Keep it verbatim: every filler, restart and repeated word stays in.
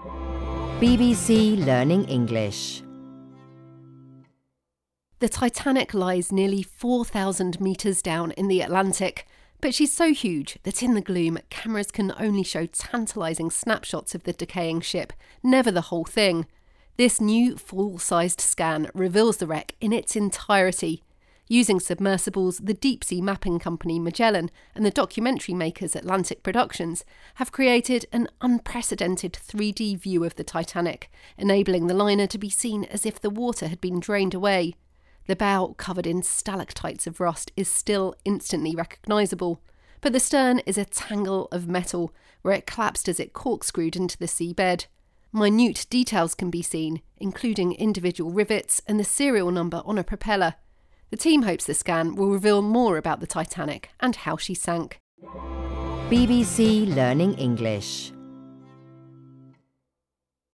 B B C Learning English. The Titanic lies nearly four thousand metres down in the Atlantic, but she's so huge that in the gloom, cameras can only show tantalising snapshots of the decaying ship, never the whole thing. This new full-sized scan reveals the wreck in its entirety. Using submersibles, the deep-sea mapping company Magellan and the documentary makers Atlantic Productions have created an unprecedented three D view of the Titanic, enabling the liner to be seen as if the water had been drained away. The bow, covered in stalactites of rust, is still instantly recognisable, but the stern is a tangle of metal where it collapsed as it corkscrewed into the seabed. Minute details can be seen, including individual rivets and the serial number on a propeller. The team hopes the scan will reveal more about the Titanic and how she sank. B B C Learning English.